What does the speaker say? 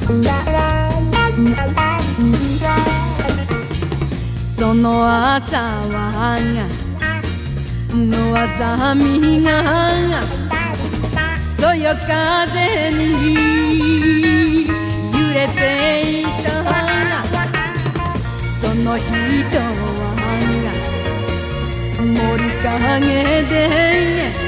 その朝はのあざみがそよ風に揺れていた。その人は森陰で